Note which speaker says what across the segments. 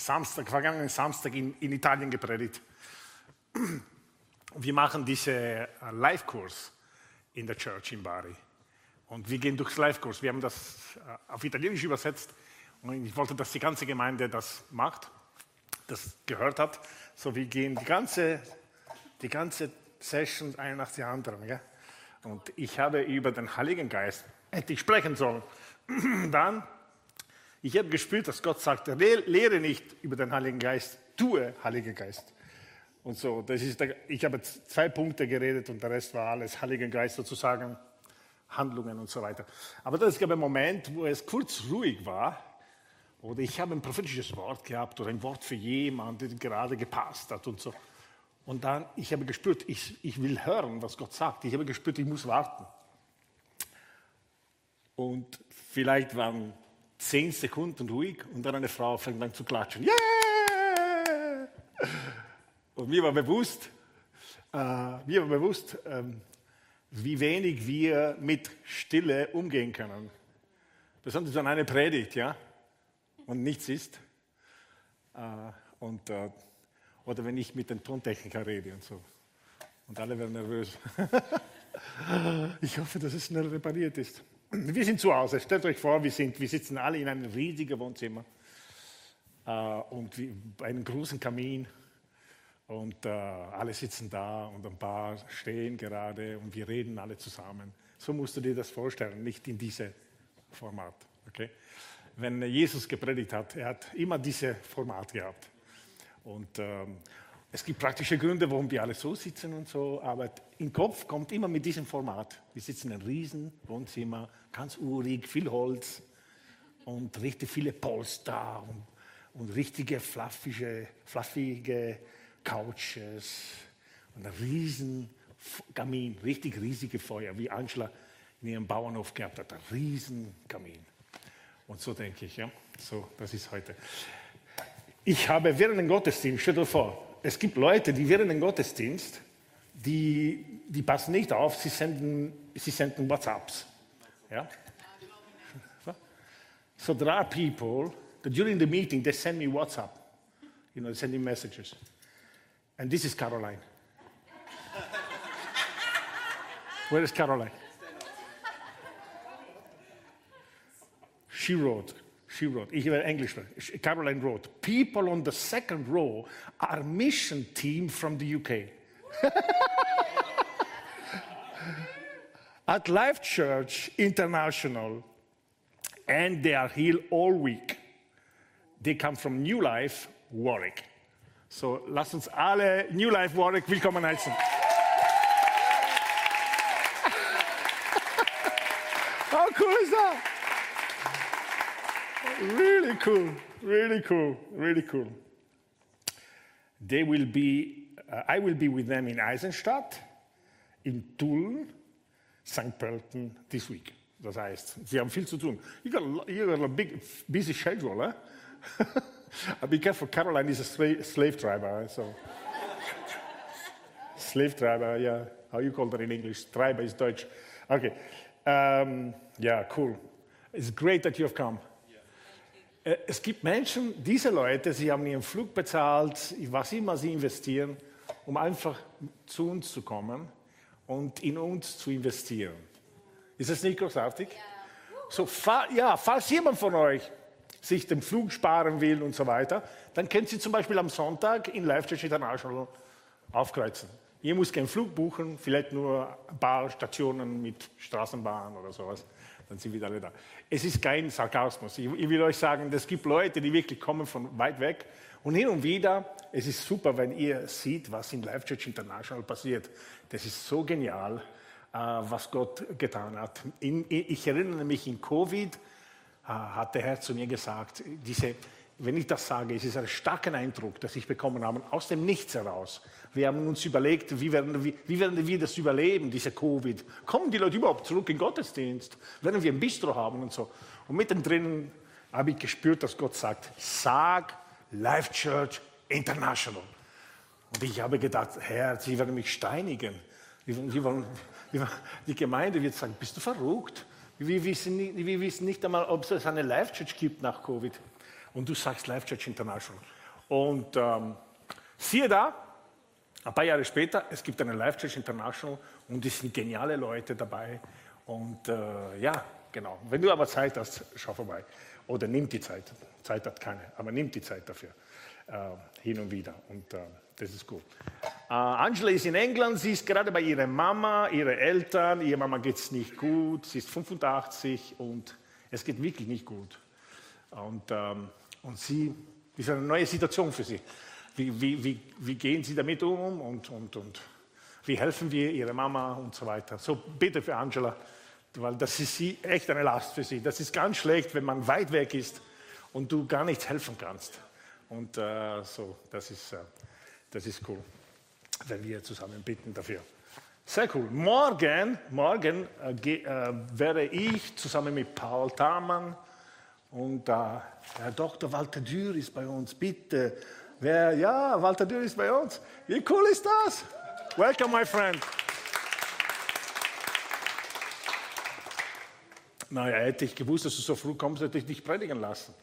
Speaker 1: vergangenen Samstag in Italien gepredigt. Wir machen diesen Live-Kurs in der Church in Bari. Und wir gehen durchs Live-Kurs. Wir haben das auf Italienisch übersetzt. Und ich wollte, dass die ganze Gemeinde das macht, das gehört hat. So, wir gehen die ganze Session eine nach der anderen. Ja? Und ich habe über den Heiligen Geist, hätte ich sprechen sollen. Dann, ich habe gespürt, dass Gott sagt, lehre nicht über den Heiligen Geist, tue Heiliger Geist. Und so, ich habe 2 Punkte geredet und der Rest war alles Heiligen Geist sozusagen, Handlungen und so weiter. Aber das gab einen Moment, wo es kurz ruhig war, oder ich habe ein prophetisches Wort gehabt oder ein Wort für jemanden, der gerade gepasst hat und so. Und dann, ich habe gespürt, ich will hören, was Gott sagt. Ich habe gespürt, ich muss warten. Und vielleicht waren 10 Sekunden ruhig und dann eine Frau fängt an zu klatschen. Yeah! Und mir war bewusst, wie wenig wir mit Stille umgehen können. Besonders an einer Predigt, ja, und nichts ist. Oder wenn ich mit dem Tontechniker rede und so. Und alle werden nervös. Ich hoffe, dass es schnell repariert ist. Wir sind zu Hause. Stellt euch vor, wir sitzen alle in einem riesigen Wohnzimmer und bei einem großen Kamin. Und alle sitzen da und ein paar stehen gerade und wir reden alle zusammen. So musst du dir das vorstellen, nicht in diesem Format. Okay? Wenn Jesus gepredigt hat, er hat immer dieses Format gehabt. Und es gibt praktische Gründe, warum wir alle so sitzen und so, aber im Kopf kommt immer mit diesem Format. Wir sitzen in einem riesen Wohnzimmer, ganz urig, viel Holz und richtig viele Polster und richtige fluffige Couches und ein riesen Kamin, richtig riesige Feuer, wie Angela in ihrem Bauernhof gehabt hat, ein riesen Kamin. Und so denke ich, ja, so, das ist heute. Ich habe während dem Gottesdienst, stell dir vor, es gibt Leute, die während dem Gottesdienst, die passen nicht auf, sie senden WhatsApps. Ja? So there are people that during the meeting, they send me WhatsApp. They send me messages. And this is Caroline. Where is Caroline? She wrote, ich werde Englisch sprechen. Caroline wrote, people on the second row are mission team from the UK. At Life Church International, and they are here all week. They come from New Life, Warwick. So, lasst uns alle New Life Warwick willkommen heißen. How cool is that? Really cool, really cool, really cool. I will be with them in Eisenstadt, in Tulln, St. Pölten this week. Das heißt, sie haben viel zu tun. You got a big, busy schedule, eh? Be careful, Caroline is a slave driver. So. Slave driver, yeah. How you call that in English? Treiber is Deutsch. Okay. Yeah, cool. It's great that you have come. Es gibt Menschen, diese Leute, sie haben ihren Flug bezahlt, was immer sie investieren, um einfach zu uns zu kommen und in uns zu investieren. Ist das nicht großartig? Ja. So, falls jemand von euch sich den Flug sparen will und so weiter, dann könnt ihr zum Beispiel am Sonntag in Life Church International aufkreuzen. Ihr müsst keinen Flug buchen, vielleicht nur ein paar Stationen mit Straßenbahn oder sowas. Dann sind wir alle da. Es ist kein Sarkasmus. Ich will euch sagen, es gibt Leute, die wirklich kommen von weit weg. Und hin und wieder, es ist super, wenn ihr seht, was in Life Church International passiert. Das ist so genial, was Gott getan hat. Ich erinnere mich, in Covid hat der Herr zu mir gesagt, wenn ich das sage, es ist ein starker Eindruck, dass ich bekommen habe, aus dem Nichts heraus. Wir haben uns überlegt, wie werden wir das überleben, diese Covid? Kommen die Leute überhaupt zurück in den Gottesdienst? Werden wir ein Bistro haben und so? Und mittendrin habe ich gespürt, dass Gott sagt, sag Life Church International. Und ich habe gedacht, Herr, Sie werden mich steinigen. Die Gemeinde wird sagen, bist du verrückt? Wir wissen nicht einmal, ob es eine Life Church gibt nach Covid. und du sagst Life Church International. Und siehe da, ein paar Jahre später, es gibt eine Life Church International und es sind geniale Leute dabei. Und ja, genau. Wenn du aber Zeit hast, schau vorbei. Oder nimm die Zeit. Zeit hat keine, aber nimm die Zeit dafür. Hin und wieder. Und das ist gut. Angela ist in England, sie ist gerade bei ihrer Mama, ihre Eltern. Ihrer Mama geht es nicht gut, sie ist 85 und es geht wirklich nicht gut. Und sie ist eine neue Situation für sie. Wie gehen sie damit um und wie helfen wir ihrer Mama und so weiter. So bitte für Angela, weil das ist echt eine Last für sie. Das ist ganz schlecht, wenn man weit weg ist und du gar nicht helfen kannst. Und so, das ist cool, wenn wir zusammen bitten dafür. Sehr cool. Morgen werde ich zusammen mit Paul Thamann und Herr Dr. Walter Dürr ist bei uns. Bitte. Walter Dürr ist bei uns. Wie cool ist das? Welcome, my friend. Naja, hätte ich gewusst, dass du so früh kommst, hätte ich dich predigen lassen.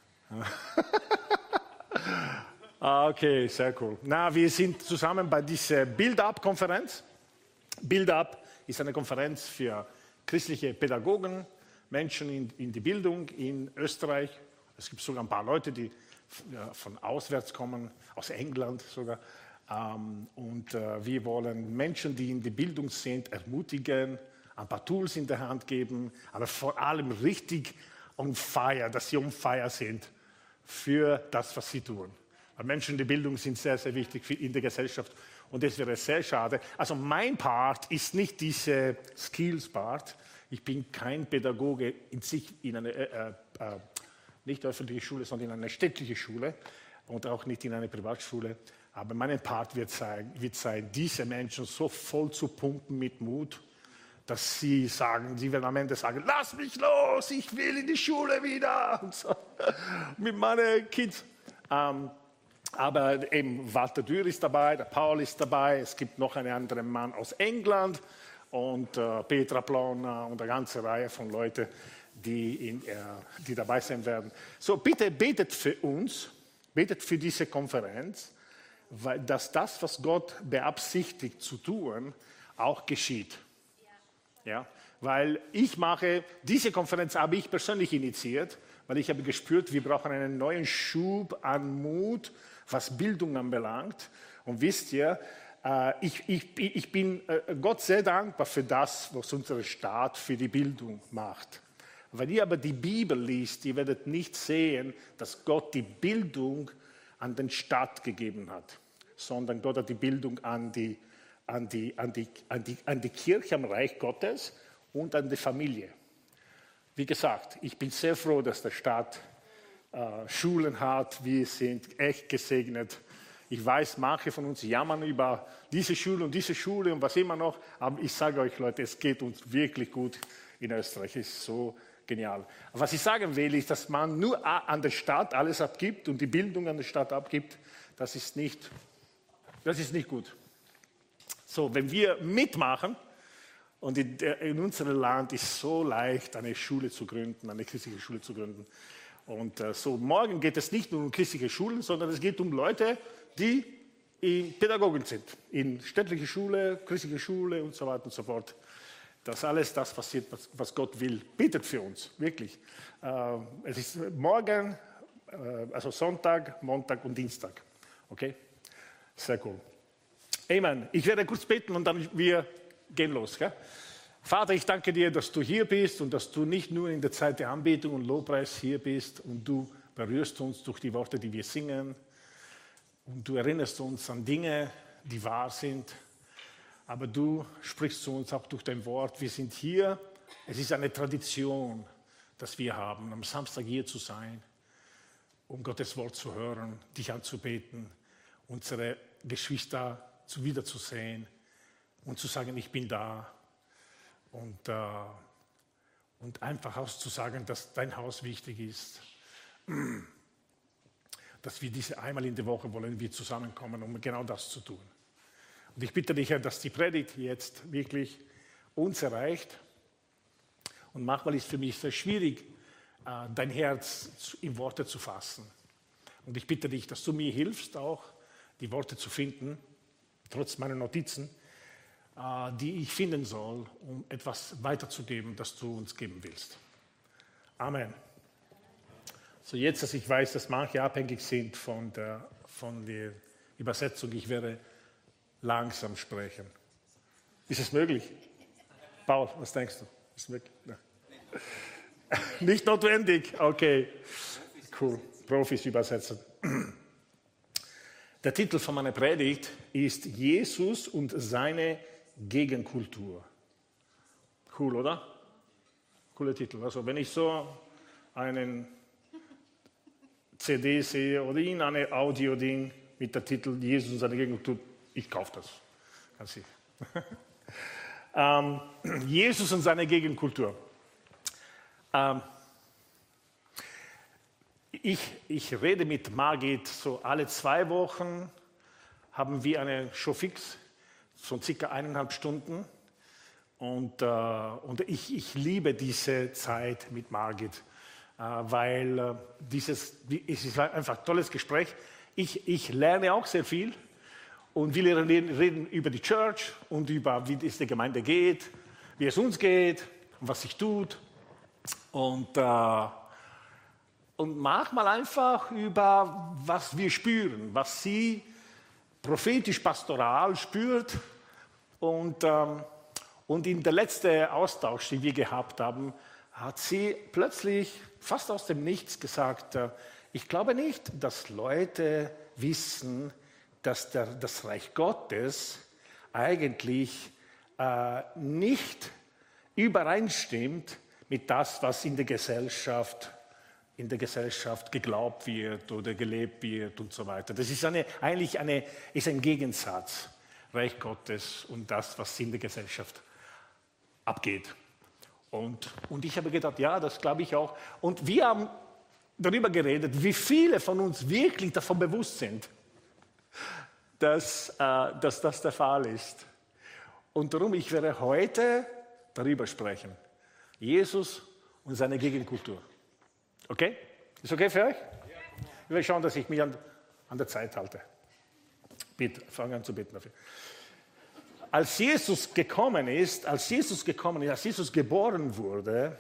Speaker 1: Okay, sehr cool. Wir sind zusammen bei dieser Build-Up-Konferenz. Build-Up ist eine Konferenz für christliche Pädagogen, Menschen in die Bildung in Österreich. Es gibt sogar ein paar Leute, die von auswärts kommen, aus England sogar. Wir wollen Menschen, die in die Bildung sind, ermutigen, ein paar Tools in der Hand geben, aber vor allem richtig on fire, dass sie on fire sind für das, was sie tun. Weil Menschen in der Bildung sind sehr, sehr wichtig in der Gesellschaft und das wäre sehr schade. Also mein Part ist nicht diese Skills-Part. Ich bin kein Pädagoge in sich in eine nicht öffentliche Schule, sondern in eine städtliche Schule und auch nicht in eine Privatschule. Aber mein Part wird sein, diese Menschen so voll zu pumpen mit Mut, dass sie werden am Ende sagen, lass mich los, ich will in die Schule wieder. Und so. Mit meinen Kids. Aber eben Walter Dürr ist dabei, der Paul ist dabei, es gibt noch einen anderen Mann aus England und Petra Plona und eine ganze Reihe von Leuten, die dabei sein werden. So, bitte betet für uns, betet für diese Konferenz, weil das, was Gott beabsichtigt zu tun, auch geschieht. Ja, weil diese Konferenz habe ich persönlich initiiert, weil ich habe gespürt, wir brauchen einen neuen Schub an Mut, was Bildung anbelangt. Und wisst ihr, ich bin Gott sehr dankbar für das, was unser Staat für die Bildung macht. Wenn ihr aber die Bibel liest, ihr werdet nicht sehen, dass Gott die Bildung an den Staat gegeben hat, sondern Gott hat die Bildung an die Kirche am Reich Gottes und an die Familie. Wie gesagt, ich bin sehr froh, dass der Staat Schulen hat. Wir sind echt gesegnet. Ich weiß, manche von uns jammern über diese Schule und was immer noch. Aber ich sage euch, Leute, es geht uns wirklich gut in Österreich. Es ist so genial. Was ich sagen will, ist, dass man nur an den Staat alles abgibt und die Bildung an den Staat abgibt. Das ist nicht gut. So, wenn wir mitmachen, und in unserem Land ist es so leicht, eine Schule zu gründen, eine christliche Schule zu gründen. Und so morgen geht es nicht nur um christliche Schulen, sondern es geht um Leute, die Pädagogen sind. In städtliche Schule, christliche Schule und so weiter und so fort. Dass alles das passiert, was Gott will. Betet für uns, wirklich. Es ist morgen, also Sonntag, Montag und Dienstag. Okay? Sehr cool. Amen. Ich werde kurz beten und dann wir gehen los. Gell? Vater, ich danke dir, dass du hier bist und dass du nicht nur in der Zeit der Anbetung und Lobpreis hier bist und du berührst uns durch die Worte, die wir singen und du erinnerst uns an Dinge, die wahr sind, aber du sprichst zu uns auch durch dein Wort. Wir sind hier, es ist eine Tradition, dass wir haben, am Samstag hier zu sein, um Gottes Wort zu hören, dich anzubeten, unsere Geschwister wiederzusehen und zu sagen, ich bin da und einfach auszusagen, dass dein Haus wichtig ist, dass wir diese einmal in der Woche wollen wir zusammenkommen, um genau das zu tun. Und ich bitte dich, Herr, dass die Predigt jetzt wirklich uns erreicht. Und manchmal ist es für mich sehr schwierig, dein Herz in Worte zu fassen. Und ich bitte dich, dass du mir hilfst, auch die Worte zu finden, trotz meiner Notizen, die ich finden soll, um etwas weiterzugeben, das du uns geben willst. Amen. So, jetzt, dass ich weiß, dass manche abhängig sind von der Übersetzung, ich werde langsam sprechen. Ist es möglich? Paul, was denkst du? Ist es möglich? Nein. Nicht notwendig? Okay. Cool. Profis übersetzen. Der Titel von meiner Predigt ist Jesus und seine Gegenkultur. Cool, oder? Cooler Titel. Also wenn ich so einen CD sehe oder in eine Audio-Ding mit dem Titel Jesus und seine Gegenkultur, ich kaufe das. Ganz sicher. Jesus und seine Gegenkultur. Ich rede mit Margit so alle 2 Wochen, haben wir eine Show fix von ca. 1,5 Stunden. Und ich liebe diese Zeit mit Margit, weil es ist einfach ein tolles Gespräch. Ich lerne auch sehr viel und wir reden über die Church und über, wie es der Gemeinde geht, wie es uns geht und was sich tut. Und manchmal einfach über, was wir spüren, was sie prophetisch-pastoral spürt. Und in der letzten Austausch, den wir gehabt haben, hat sie plötzlich fast aus dem Nichts gesagt, ich glaube nicht, dass Leute wissen, dass das Reich Gottes eigentlich nicht übereinstimmt mit das, was in der Gesellschaft geglaubt wird oder gelebt wird und so weiter. Das ist eigentlich ein Gegensatz, Reich Gottes und das, was in der Gesellschaft abgeht. Und ich habe gedacht, ja, das glaube ich auch. Und wir haben darüber geredet, wie viele von uns wirklich davon bewusst sind, dass das der Fall ist. Und darum, ich werde heute darüber sprechen. Jesus und seine Gegenkultur. Okay? Ist okay für euch? Ich will schauen, dass ich mich an der Zeit halte. Bitte, fange an zu beten dafür. Als Jesus geboren wurde,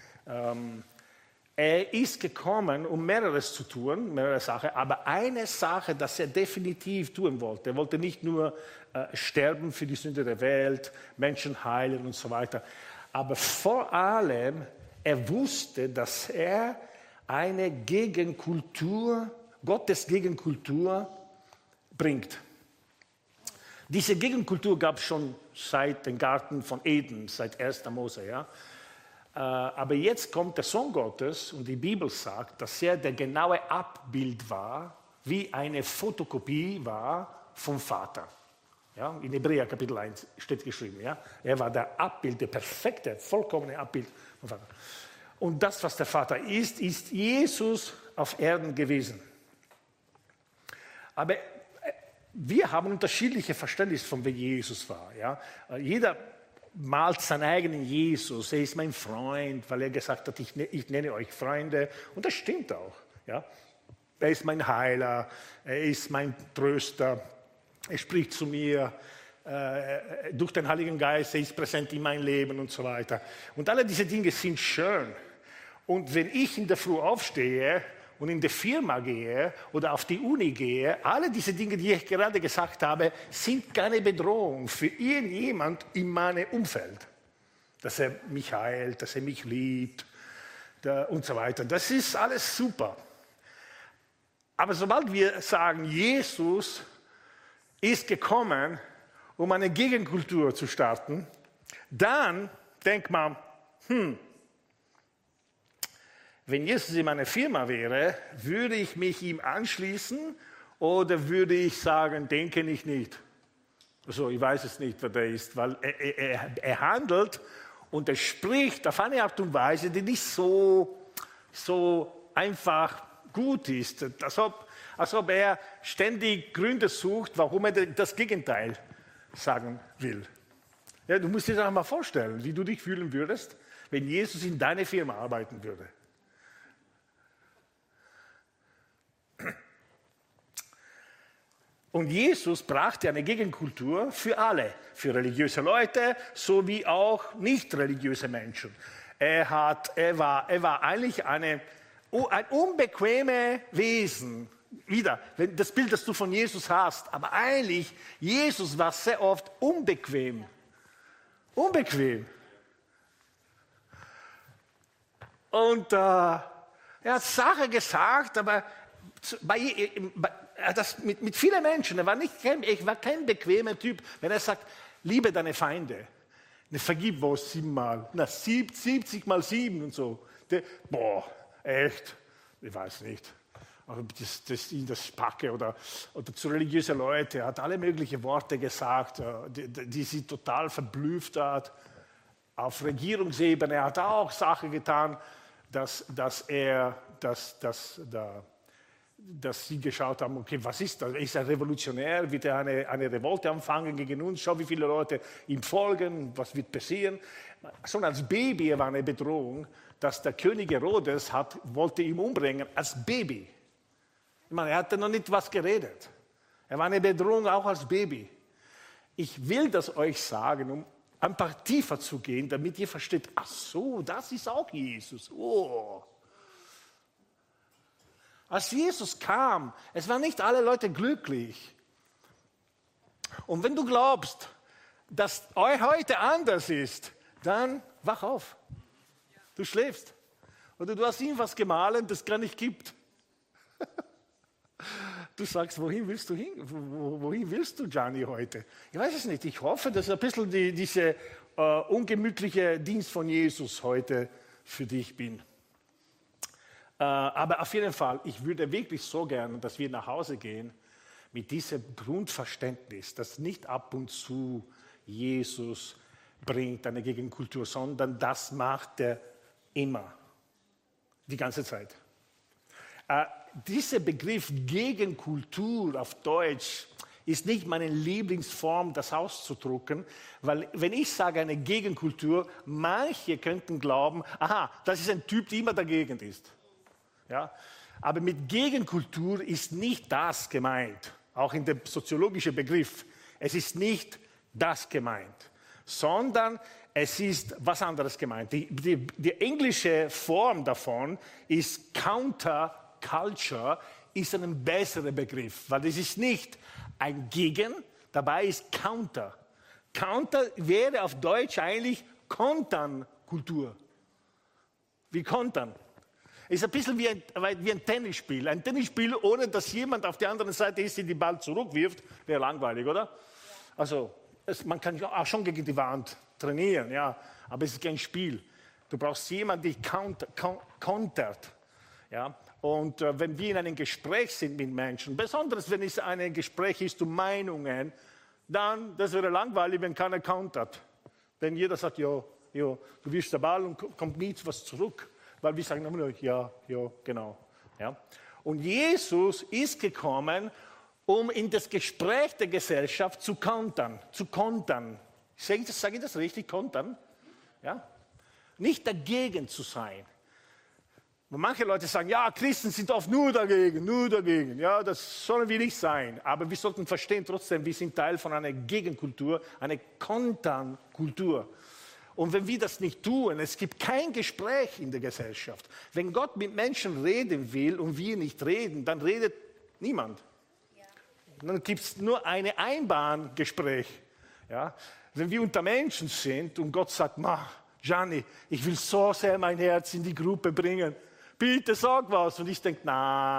Speaker 1: er ist gekommen, um mehreres zu tun, mehrere Sachen, aber eine Sache, das er definitiv tun wollte. Er wollte nicht nur sterben für die Sünde der Welt, Menschen heilen und so weiter, aber vor allem, er wusste, dass er eine Gegenkultur, Gottes Gegenkultur bringt. Diese Gegenkultur gab es schon seit dem Garten von Eden, seit 1. Mose. Ja? Aber jetzt kommt der Sohn Gottes und die Bibel sagt, dass er der genaue Abbild war, wie eine Fotokopie war vom Vater. Ja? In Hebräer Kapitel 1 steht geschrieben. Ja? Er war der Abbild, der perfekte, vollkommene Abbild vom Vater. Und das, was der Vater ist Jesus auf Erden gewesen. Aber wir haben unterschiedliche Verständnisse von wer Jesus war. Ja? Jeder malt seinen eigenen Jesus. Er ist mein Freund, weil er gesagt hat, ich nenne euch Freunde. Und das stimmt auch. Ja? Er ist mein Heiler, er ist mein Tröster, er spricht zu mir durch den Heiligen Geist, er ist präsent in mein Leben und so weiter. Und alle diese Dinge sind schön. Und wenn ich in der Früh aufstehe und in die Firma gehe oder auf die Uni gehe, alle diese Dinge, die ich gerade gesagt habe, sind keine Bedrohung für irgendjemand in meinem Umfeld. Dass er mich heilt, dass er mich liebt und so weiter. Das ist alles super. Aber sobald wir sagen, Jesus ist gekommen, um eine Gegenkultur zu starten, dann denkt man, wenn Jesus in meiner Firma wäre, würde ich mich ihm anschließen oder würde ich sagen, den kenne ich nicht. Also ich weiß es nicht, wer der ist, weil er handelt und er spricht auf eine Art und Weise, die nicht so einfach gut ist. Als ob er ständig Gründe sucht, warum er das Gegenteil sagen will. Ja, du musst dir das mal vorstellen, wie du dich fühlen würdest, wenn Jesus in deiner Firma arbeiten würde. Und Jesus brachte eine Gegenkultur für alle, für religiöse Leute sowie auch nicht religiöse Menschen. Er war eigentlich ein unbequemes Wesen. Wieder, das Bild, das du von Jesus hast, aber eigentlich, Jesus war sehr oft unbequem. Unbequem. Und er hat Sachen gesagt, aber das mit vielen Menschen, er war kein bequemer Typ, wenn er sagt, liebe deine Feinde. Vergib was 70 mal 7 und so. Echt? Ich weiß nicht. Das Spacke oder zu religiösen Leuten. Er hat alle möglichen Worte gesagt, die sie total verblüfft hat. Auf Regierungsebene hat er auch Sachen getan, dass sie geschaut haben, okay, was ist das? Ist er revolutionär? Wird er eine Revolte anfangen gegen uns? Schau, wie viele Leute ihm folgen, was wird passieren? Schon als Baby war eine Bedrohung, dass der König Herodes wollte ihn umbringen, als Baby. Ich meine, er hatte noch nicht was geredet. Er war eine Bedrohung auch als Baby. Ich will das euch sagen, um ein paar tiefer zu gehen, damit ihr versteht, ach so, das ist auch Jesus. Oh. Als Jesus kam, es waren nicht alle Leute glücklich. Und wenn du glaubst, dass heute anders ist, dann wach auf. Du schläfst. Oder du hast irgendwas gemahlen, das gar nicht gibt. Du sagst, wohin willst du hin? Wohin willst du, Gianni, heute? Ich weiß es nicht. Ich hoffe, dass ein bisschen diese ungemütliche Dienst von Jesus heute für dich bin. Aber auf jeden Fall, ich würde wirklich so gerne, dass wir nach Hause gehen mit diesem Grundverständnis, dass nicht ab und zu Jesus bringt eine Gegenkultur, sondern das macht er immer, die ganze Zeit. Dieser Begriff Gegenkultur auf Deutsch ist nicht meine Lieblingsform, das auszudrücken, weil wenn ich sage eine Gegenkultur, manche könnten glauben, aha, das ist ein Typ, der immer dagegen ist. Ja? Aber mit Gegenkultur ist nicht das gemeint, auch in dem soziologischen Begriff. Es ist nicht das gemeint, sondern es ist was anderes gemeint. Die englische Form davon ist Counterculture, ist ein besserer Begriff, weil es ist nicht ein Gegen, dabei ist Counter. Counter wäre auf Deutsch eigentlich Konternkultur. Wie Kontern. Ist ein bisschen wie ein Tennisspiel. Ein Tennisspiel, ohne dass jemand auf der anderen Seite ist, der den Ball zurückwirft, wäre langweilig, oder? Also, man kann auch schon gegen die Wand trainieren, ja, aber es ist kein Spiel. Du brauchst jemanden, der kontert. Ja? Und wenn wir in einem Gespräch sind mit Menschen, besonders wenn es ein Gespräch ist um Meinungen, dann, das wäre langweilig, wenn keiner countert. Denn jeder sagt, ja, du wirfst den Ball und kommt nichts was zurück. Weil wir sagen immer nur, ja, genau. Ja. Und Jesus ist gekommen, um in das Gespräch der Gesellschaft zu kontern. Sage ich das richtig, kontern? Ja? Nicht dagegen zu sein. Und manche Leute sagen, ja, Christen sind oft nur dagegen. Ja, das sollen wir nicht sein. Aber wir sollten verstehen trotzdem, wir sind Teil von einer Gegenkultur, einer Konternkultur. Und wenn wir das nicht tun, es gibt kein Gespräch in der Gesellschaft. Wenn Gott mit Menschen reden will und wir nicht reden, dann redet niemand. Ja. Dann gibt es nur ein Einbahngespräch. Ja? Wenn wir unter Menschen sind und Gott sagt, Gianni, ich will so sehr mein Herz in die Gruppe bringen, bitte sag was. Und ich denke,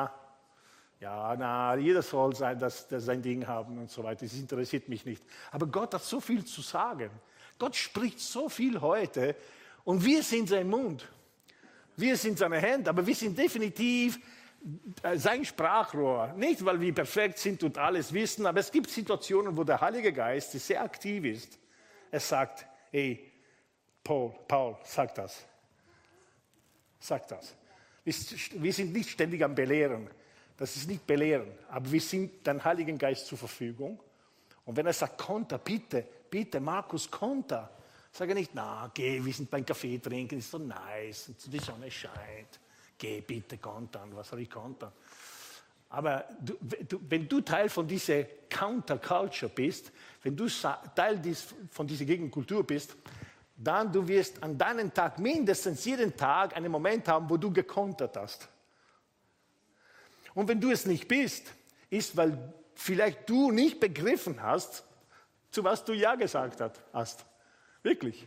Speaker 1: jeder soll sein Ding haben und so weiter. Das interessiert mich nicht. Aber Gott hat so viel zu sagen. Gott spricht so viel heute und wir sind sein Mund. Wir sind seine Hände, aber wir sind definitiv sein Sprachrohr. Nicht, weil wir perfekt sind und alles wissen, aber es gibt Situationen, wo der Heilige Geist sehr aktiv ist. Er sagt, hey, Paul, sag das. Sag das. Wir sind nicht ständig am Belehren. Das ist nicht Belehren, aber wir sind dem Heiligen Geist zur Verfügung. Und wenn er sagt, Konter, bitte, Markus, Konter. Sage nicht, geh, wir sind beim Kaffee trinken, ist so nice, und die Sonne scheint. Geh, bitte, kontern, was soll ich kontern? Aber wenn du Teil von dieser Counterculture bist, wenn du Teil von dieser Gegenkultur bist, dann du wirst an deinem Tag mindestens jeden Tag einen Moment haben, wo du gekontert hast. Und wenn du es nicht bist, ist, weil vielleicht du nicht begriffen hast, zu was du Ja gesagt hast. Wirklich.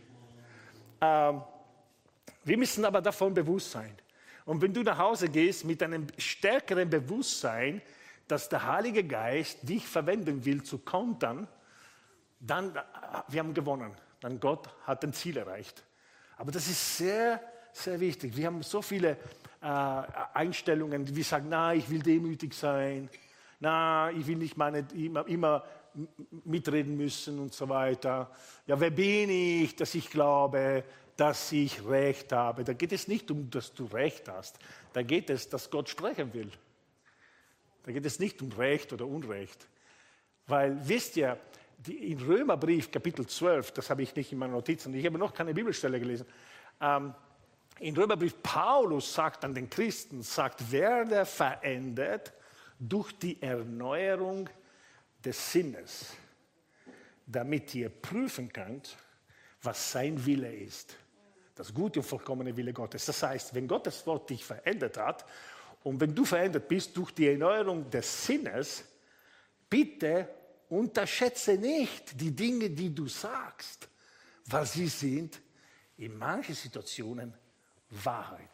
Speaker 1: Wir müssen aber davon bewusst sein. Und wenn du nach Hause gehst mit einem stärkeren Bewusstsein, dass der Heilige Geist dich verwenden will zu kontern, dann wir haben gewonnen. Dann Gott hat ein Ziel erreicht. Aber das ist sehr, sehr wichtig. Wir haben so viele Einstellungen, die wir sagen, na, ich will demütig sein, na, ich will nicht immer mitreden müssen und so weiter. Ja, wer bin ich, dass ich glaube, dass ich Recht habe? Da geht es nicht um, dass du Recht hast. Da geht es, dass Gott sprechen will. Da geht es nicht um Recht oder Unrecht. Weil, wisst ihr, im Römerbrief, Kapitel 12, das habe ich nicht in meinen Notizen, ich habe noch keine Bibelstelle gelesen, in Römerbrief, Paulus sagt an den Christen, werde verändert durch die Erneuerung des Sinnes, damit ihr prüfen könnt, was sein Wille ist. Das gute und vollkommene Wille Gottes. Das heißt, wenn Gottes Wort dich verändert hat und wenn du verändert bist durch die Erneuerung des Sinnes, bitte unterschätze nicht die Dinge, die du sagst, weil sie sind in manchen Situationen Wahrheit.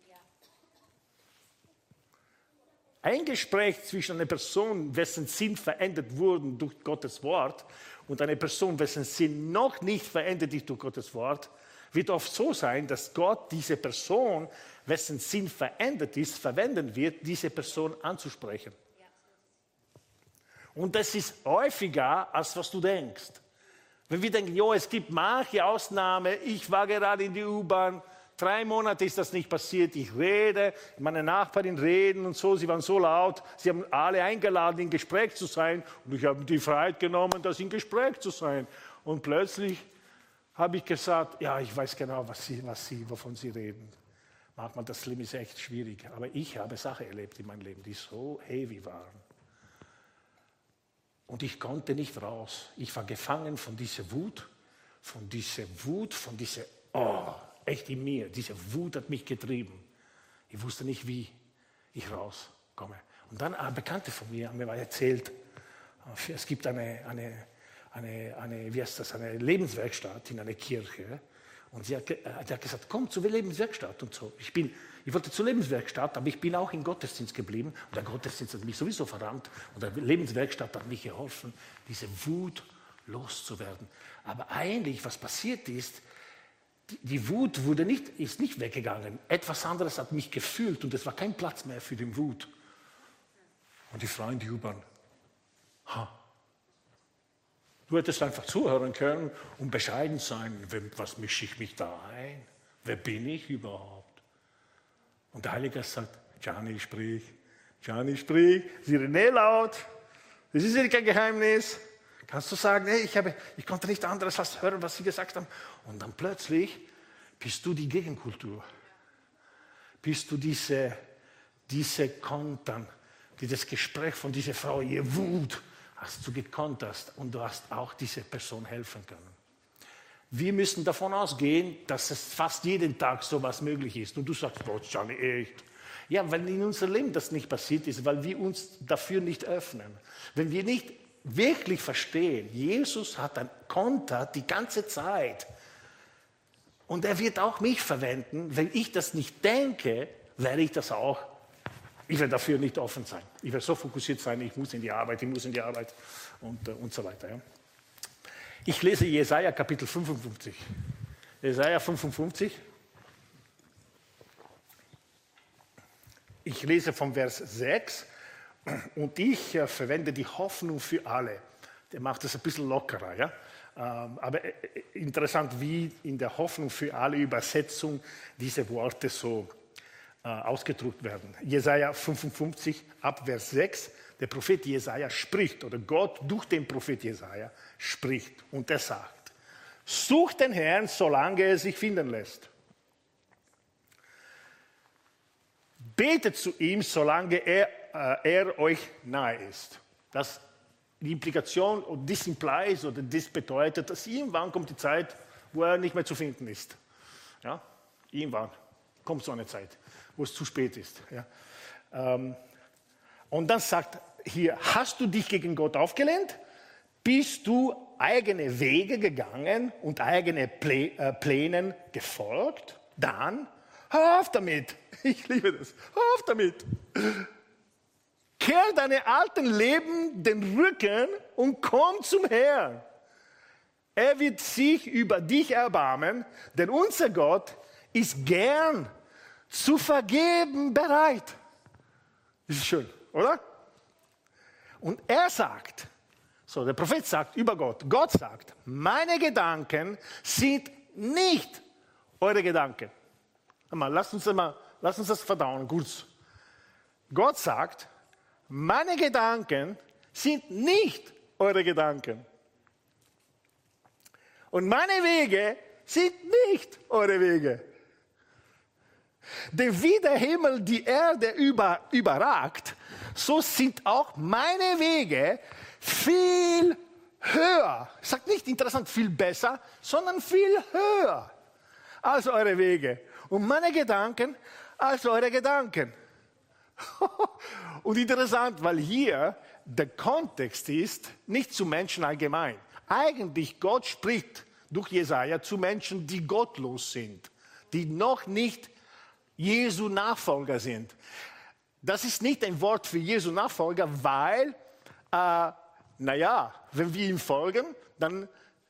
Speaker 1: Ein Gespräch zwischen einer Person, wessen Sinn verändert wurde durch Gottes Wort, und einer Person, wessen Sinn noch nicht verändert ist durch Gottes Wort, wird oft so sein, dass Gott diese Person, wessen Sinn verändert ist, verwenden wird, diese Person anzusprechen. Und das ist häufiger, als was du denkst. Wenn wir denken, jo, es gibt manche Ausnahmen, ich war gerade in die U-Bahn, 3 Monate ist das nicht passiert, ich rede, meine Nachbarin reden und so, sie waren so laut, sie haben alle eingeladen, in Gespräch zu sein und ich habe die Freiheit genommen, das in Gespräch zu sein. Und plötzlich habe ich gesagt, ja, ich weiß genau, wovon Sie reden. Manchmal das Leben ist echt schwierig, aber ich habe Sachen erlebt in meinem Leben, die so heavy waren. Und ich konnte nicht raus. Ich war gefangen von dieser Wut, echt in mir. Diese Wut hat mich getrieben. Ich wusste nicht, wie ich rauskomme. Und dann eine Bekannte von mir hat mir erzählt, es gibt eine Lebenswerkstatt in einer Kirche. Und sie hat gesagt, komm zur Lebenswerkstatt und so. Ich wollte zur Lebenswerkstatt, aber ich bin auch im Gottesdienst geblieben. Und der Gottesdienst hat mich sowieso verrammt. Und die Lebenswerkstatt hat mich geholfen, diese Wut loszuwerden. Aber eigentlich, was passiert ist, die Wut ist nicht weggegangen. Etwas anderes hat mich gefühlt und es war kein Platz mehr für die Wut. Und die Frau in die U-Bahn. Du hättest einfach zuhören können und bescheiden sein. Was mische ich mich da ein? Wer bin ich überhaupt? Und der Heilige Geist sagt, Gianni, sprich. Sie reden laut. Das ist ja kein Geheimnis. Kannst du sagen, hey, ich konnte nicht anderes als hören, was sie gesagt haben. Und dann plötzlich bist du die Gegenkultur. Bist du diese Kontern, die das Gespräch von dieser Frau, ihr Wut, hast du gekontert und du hast auch dieser Person helfen können. Wir müssen davon ausgehen, dass es fast jeden Tag sowas möglich ist. Und du sagst, Gott, Johnny, echt. Ja, weil in unserem Leben das nicht passiert ist, weil wir uns dafür nicht öffnen. Wenn wir nicht wirklich verstehen, Jesus hat ein Konter die ganze Zeit. Und er wird auch mich verwenden. Wenn ich das nicht denke, werde ich das auch. Ich werde dafür nicht offen sein. Ich werde so fokussiert sein, ich muss in die Arbeit und so weiter. Ja. Ich lese Jesaja Kapitel 55. Jesaja 55. Ich lese vom Vers 6. Und ich verwende die Hoffnung für alle. Der macht das ein bisschen lockerer. Ja? Aber interessant, wie in der Hoffnung für alle Übersetzung diese Worte so ausgedrückt werden. Jesaja 55, ab Vers 6. Der Prophet Jesaja spricht, oder Gott durch den Prophet Jesaja spricht. Und er sagt, sucht den Herrn, solange er sich finden lässt. Betet zu ihm, solange er euch nahe ist. Das die Implikation oder this implies oder das bedeutet, dass irgendwann kommt die Zeit, wo er nicht mehr zu finden ist. Ja? Irgendwann kommt so eine Zeit, wo es zu spät ist. Ja? Und dann sagt hier, hast du dich gegen Gott aufgelehnt? Bist du eigene Wege gegangen und eigene Plänen gefolgt? Dann hör auf damit. Ich liebe das. Hör auf damit. Kehr deinem alten Leben den Rücken und komm zum Herrn. Er wird sich über dich erbarmen, denn unser Gott ist gern zu vergeben bereit. Das ist schön, oder? Und er sagt, so der Prophet sagt über Gott, Gott sagt, meine Gedanken sind nicht eure Gedanken. Lass uns das verdauen, kurz. Gott sagt, meine Gedanken sind nicht eure Gedanken. Und meine Wege sind nicht eure Wege. Denn wie der Himmel die Erde überragt, so sind auch meine Wege viel höher. Ich sage nicht interessant, viel besser, sondern viel höher als eure Wege. Und meine Gedanken als eure Gedanken. Und interessant, weil hier der Kontext ist, nicht zu Menschen allgemein. Eigentlich Gott spricht durch Jesaja zu Menschen, die gottlos sind, die noch nicht Jesu Nachfolger sind. Das ist nicht ein Wort für Jesu Nachfolger, weil, wenn wir ihm folgen, dann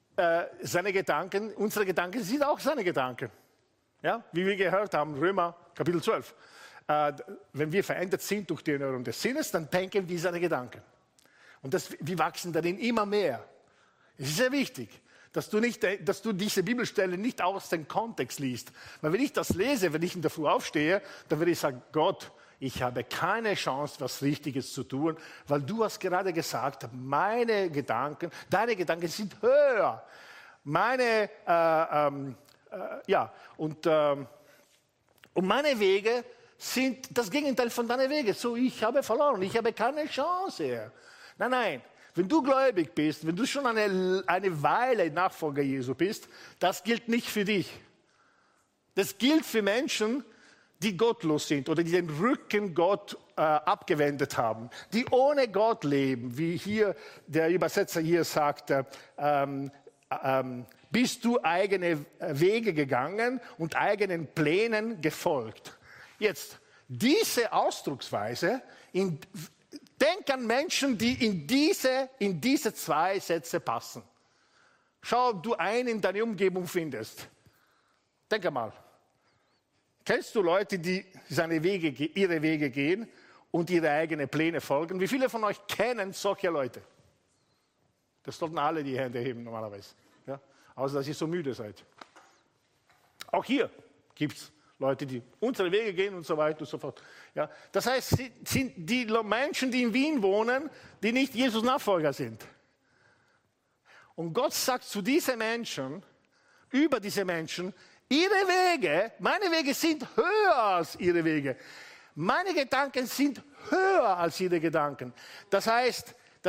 Speaker 1: unsere Gedanken sind auch seine Gedanken. Ja? Wie wir gehört haben, Römer Kapitel 12. Wenn wir verändert sind durch die Erneuerung des Sinnes, dann denken wir seine Gedanken. Und wir wachsen darin immer mehr. Es ist sehr wichtig, dass du diese Bibelstelle nicht aus dem Kontext liest. Weil wenn ich das lese, wenn ich in der Früh aufstehe, dann würde ich sagen, Gott, ich habe keine Chance, was Richtiges zu tun, weil du hast gerade gesagt, deine Gedanken sind höher. Und meine Wege sind das Gegenteil von deinen Wegen. So, ich habe verloren, ich habe keine Chance mehr. Nein. Wenn du gläubig bist, wenn du schon eine Weile Nachfolger Jesu bist, das gilt nicht für dich. Das gilt für Menschen, die gottlos sind oder die den Rücken Gott abgewendet haben, die ohne Gott leben, wie hier der Übersetzer hier sagt, bist du eigene Wege gegangen und eigenen Plänen gefolgt. Jetzt, diese Ausdrucksweise, denk an Menschen, die in diese zwei Sätze passen. Schau, ob du einen in deiner Umgebung findest. Denk einmal. Kennst du Leute, die ihre Wege gehen und ihre eigenen Pläne folgen? Wie viele von euch kennen solche Leute? Das sollten alle die Hände heben normalerweise. Ja? Außer, dass ihr so müde seid. Auch hier gibt es Leute, die unsere Wege gehen und so weiter und so fort. Ja? Das heißt, sind die Menschen, die in Wien wohnen, die nicht Jesus Nachfolger sind. Und Gott sagt zu diesen Menschen, über diese Menschen, meine Wege sind höher als ihre Wege. Meine Gedanken sind höher als ihre Gedanken. Das heißt,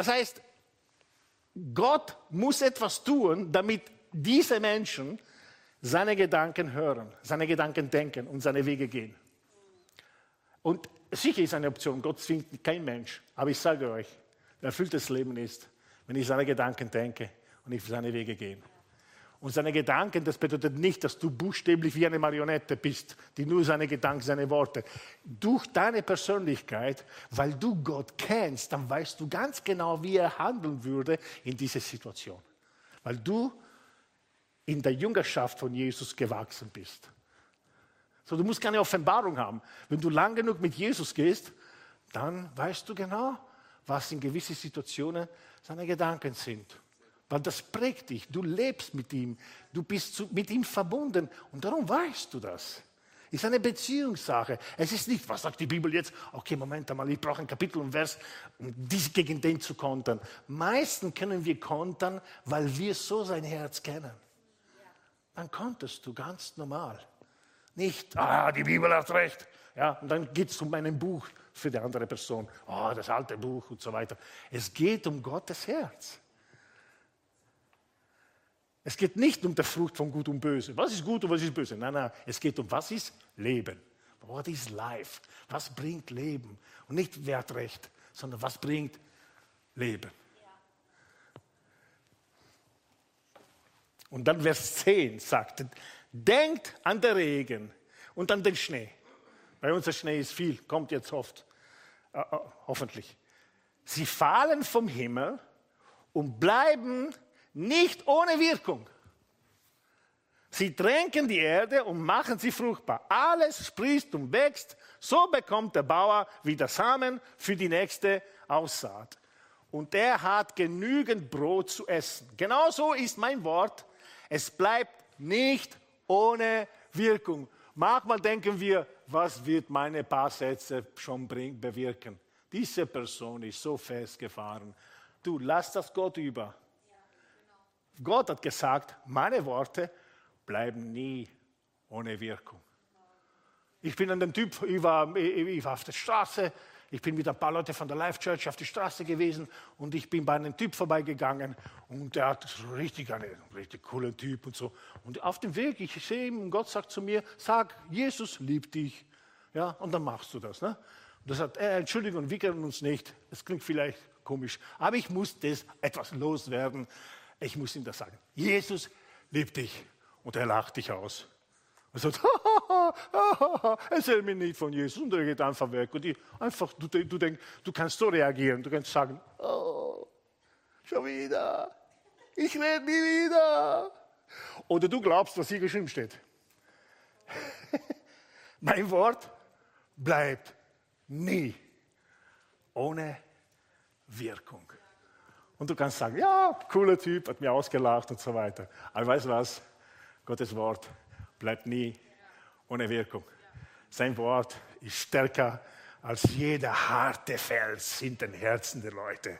Speaker 1: Gott muss etwas tun, damit diese Menschen seine Gedanken hören, seine Gedanken denken und seine Wege gehen. Und sicher ist eine Option, Gott zwingt kein Mensch. Aber ich sage euch, ein erfülltes Leben ist, wenn ich seine Gedanken denke und ich seine Wege gehe. Und seine Gedanken, das bedeutet nicht, dass du buchstäblich wie eine Marionette bist, die nur seine Gedanken, seine Worte. Durch deine Persönlichkeit, weil du Gott kennst, dann weißt du ganz genau, wie er handeln würde in dieser Situation. Weil du in der Jüngerschaft von Jesus gewachsen bist. So, du musst keine Offenbarung haben. Wenn du lang genug mit Jesus gehst, dann weißt du genau, was in gewissen Situationen seine Gedanken sind. Weil das prägt dich, du lebst mit ihm, du bist mit ihm verbunden und darum weißt du das. Es ist eine Beziehungssache. Es ist nicht, was sagt die Bibel jetzt? Okay, Moment einmal, ich brauche ein Kapitel und Vers, um gegen den zu kontern. Meistens können wir kontern, weil wir so sein Herz kennen. Dann konterst du ganz normal. Nicht, die Bibel hat recht. Ja, und dann geht es um ein Buch für die andere Person. Oh, das alte Buch und so weiter. Es geht um Gottes Herz. Es geht nicht um die Frucht von Gut und Böse. Was ist gut und was ist böse? Nein, nein, es geht um, was ist Leben? What is life? Was bringt Leben? Und nicht Wertrecht, sondern was bringt Leben? Und dann Vers 10 sagt, denkt an den Regen und an den Schnee. Bei uns der Schnee ist viel, kommt jetzt oft, hoffentlich. Sie fallen vom Himmel und bleiben nicht ohne Wirkung. Sie tränken die Erde und machen sie fruchtbar. Alles sprießt und wächst. So bekommt der Bauer wieder Samen für die nächste Aussaat. Und er hat genügend Brot zu essen. Genauso ist mein Wort. Es bleibt nicht ohne Wirkung. Manchmal denken wir, was wird meine paar Sätze schon bewirken? Diese Person ist so festgefahren. Du, lass das Gott über. Gott hat gesagt, meine Worte bleiben nie ohne Wirkung. Ich bin an dem Typ, ich war auf der Straße, ich bin mit ein paar Leuten von der Life Church auf die Straße gewesen und ich bin bei einem Typ vorbeigegangen und der hat so einen richtig coolen Typ und so. Und auf dem Weg, ich sehe ihn und Gott sagt zu mir, sag, Jesus liebt dich. Ja, und dann machst du das. Ne? Und er sagt, Entschuldigung, wir kennen uns nicht. Das klingt vielleicht komisch, aber ich muss das etwas loswerden. Ich muss ihm das sagen. Jesus liebt dich. Und er lacht dich aus. Und sagt, erzähl mir nicht von Jesus. Und er geht einfach weg. Und du denkst, du kannst so reagieren. Du kannst sagen, oh, schon wieder. Ich rede nie wieder. Oder du glaubst, was hier geschrieben steht. Mein Wort bleibt nie ohne Wirkung. Und du kannst sagen, ja, cooler Typ, hat mir ausgelacht und so weiter. Aber weißt du was? Gottes Wort bleibt nie ohne Wirkung. Sein Wort ist stärker als jeder harte Fels in den Herzen der Leute.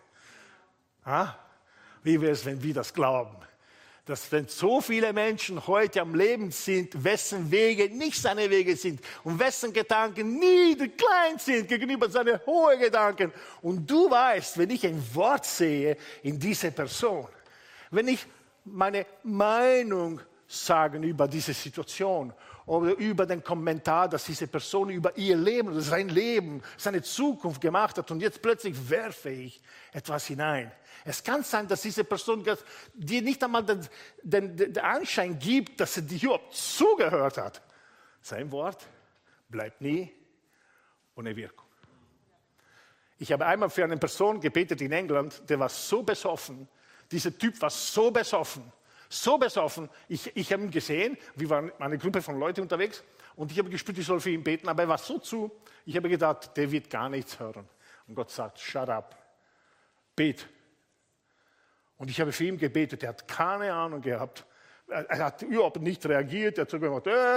Speaker 1: Wie wäre es, wenn wir das glauben? Dass wenn so viele Menschen heute am Leben sind, wessen Wege nicht seine Wege sind und wessen Gedanken niedrig klein sind gegenüber seinen hohen Gedanken. Und du weißt, wenn ich ein Wort sehe in dieser Person, wenn ich meine Meinung sage über diese Situation oder über den Kommentar, dass diese Person über ihr Leben oder sein Leben, seine Zukunft gemacht hat und jetzt plötzlich werfe ich etwas hinein. Es kann sein, dass diese Person dir nicht einmal den Anschein gibt, dass sie dir überhaupt zugehört hat. Sein Wort bleibt nie ohne Wirkung. Ich habe einmal für eine Person gebetet in England, der war so besoffen. Dieser Typ war so besoffen. Ich habe ihn gesehen, wir waren eine Gruppe von Leuten unterwegs und ich habe gespürt, ich soll für ihn beten, aber er war so zu, ich habe gedacht, der wird gar nichts hören. Und Gott sagt, shut up, bet. Und ich habe für ihn gebetet, er hat keine Ahnung gehabt, er hat überhaupt nicht reagiert, er hat so gemacht, der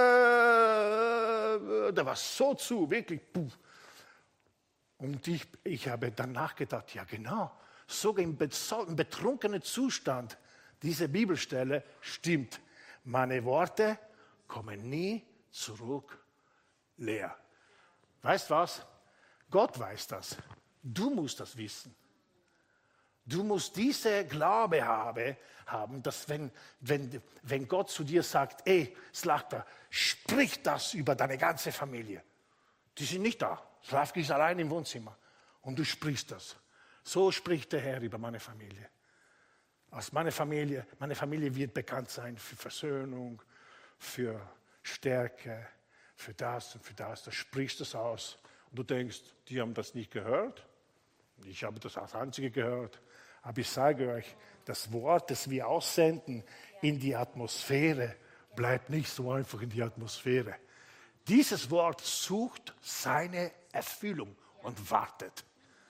Speaker 1: war so zu, wirklich, puh. Und ich habe dann nachgedacht, ja genau, sogar im betrunkenen Zustand, diese Bibelstelle stimmt. Meine Worte kommen nie zurück leer. Weißt was? Gott weiß das. Du musst das wissen. Du musst diese Glaube haben, dass wenn Gott zu dir sagt, ey, Slachta, sprich das über deine ganze Familie. Die sind nicht da. Slachta ist allein im Wohnzimmer. Und du sprichst das. So spricht der Herr über meine Familie. Meine Familie wird bekannt sein für Versöhnung, für Stärke, für das und für das. Da sprichst du es aus. Und du denkst, die haben das nicht gehört. Ich habe das als Einzige gehört. Aber ich sage euch, das Wort, das wir aussenden in die Atmosphäre, bleibt nicht so einfach in die Atmosphäre. Dieses Wort sucht seine Erfüllung und wartet.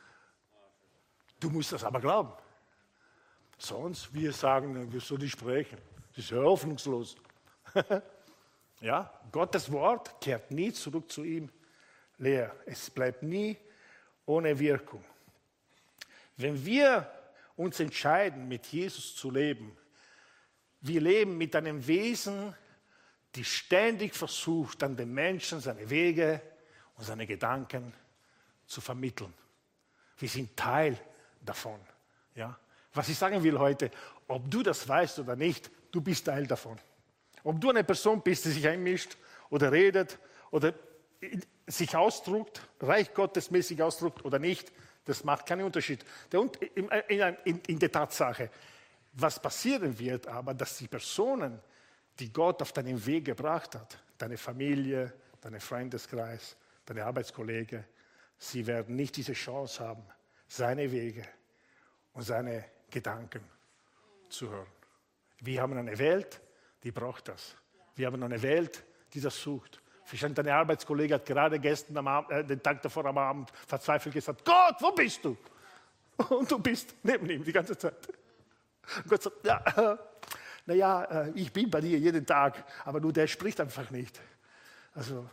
Speaker 1: Du musst das aber glauben. Sonst, wir sagen, wir sollen nicht sprechen. Das ist ja hoffnungslos. Ja, Gottes Wort kehrt nie zurück zu ihm leer. Es bleibt nie ohne Wirkung. Wenn wir uns entscheiden, mit Jesus zu leben, wir leben mit einem Wesen, die ständig versucht, an den Menschen seine Wege und seine Gedanken zu vermitteln. Wir sind Teil davon. Ja? Was ich sagen will heute, ob du das weißt oder nicht, du bist Teil davon. Ob du eine Person bist, die sich einmischt oder redet oder sich ausdrückt, Reich Gottes mäßig ausdrückt oder nicht, das macht keinen Unterschied. In der Tatsache, was passieren wird aber, dass die Personen, die Gott auf deinen Weg gebracht hat, deine Familie, dein Freundeskreis, deine Arbeitskollegen, sie werden nicht diese Chance haben, seine Wege und seine Gedanken zu hören. Wir haben eine Welt, die braucht das. Wir haben eine Welt, die das sucht. Vielleicht dein Arbeitskollege hat gerade gestern den Tag davor am Abend verzweifelt gesagt, Gott, wo bist du? Und du bist neben ihm die ganze Zeit. Und Gott sagt, ja, ich bin bei dir jeden Tag, aber nur der spricht einfach nicht. Also,